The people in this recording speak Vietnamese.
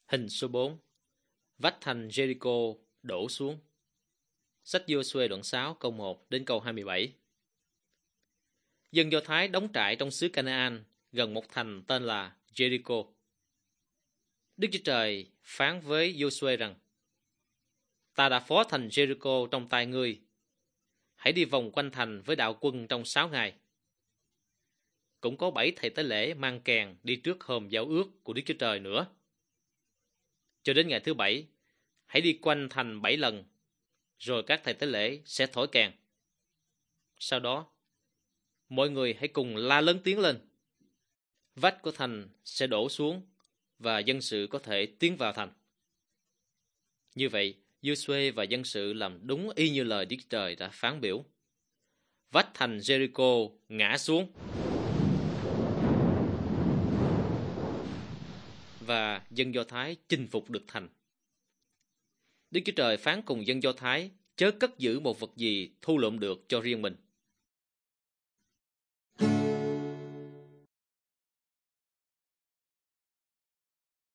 Hình số 4. Vách thành Jericho đổ xuống. Sách Giô-suê đoạn 6 câu 1 đến câu 27. Dân Do Thái đóng trại trong xứ Canaan gần một thành tên là Jericho. Đức Chúa Trời phán với Giô-suê rằng: Ta đã phó thành Jericho trong tay ngươi. Hãy đi vòng quanh thành với đạo quân trong 6 ngày. Cũng có 7 thầy tế lễ mang kèn đi trước hòm giao ước của Đức Chúa Trời nữa. Cho đến ngày thứ 7, hãy đi quanh thành 7 lần, rồi các thầy tế lễ sẽ thổi kèn. Sau đó, mọi người hãy cùng la lớn tiếng lên. Vách của thành sẽ đổ xuống và dân sự có thể tiến vào thành. Như vậy, Giô-suê và dân sự làm đúng y như lời Đức Chúa Trời đã phán biểu. Vách thành Jericho ngã xuống và dân Do Thái chinh phục được thành. Đức Chúa Trời phán cùng dân Do Thái chớ cất giữ một vật gì thu lượm được cho riêng mình.